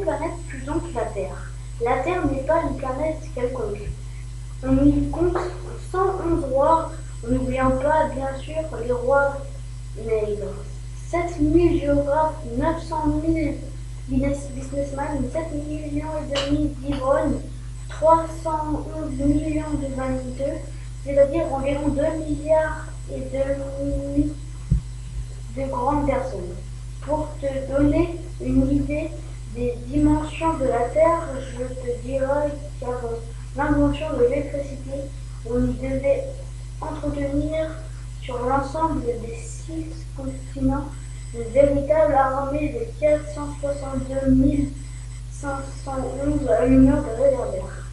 planète plus longue que la Terre. La Terre n'est pas une planète quelconque. On y compte 111 rois, en n'oubliant pas, bien sûr, les rois nègres. 7000 géographes, 900 000 businessmen, 7 millions et demi d'ivrognes, 311 millions de vaniteux, c'est-à-dire environ 2 milliards et demi de grandes personnes. Pour te donner une idée des dimensions de la Terre, je te dirais qu'avant l'invention de l'électricité, on y devait entretenir sur l'ensemble des 6 continents une véritable armée de 462 511 allumeurs de réverbères.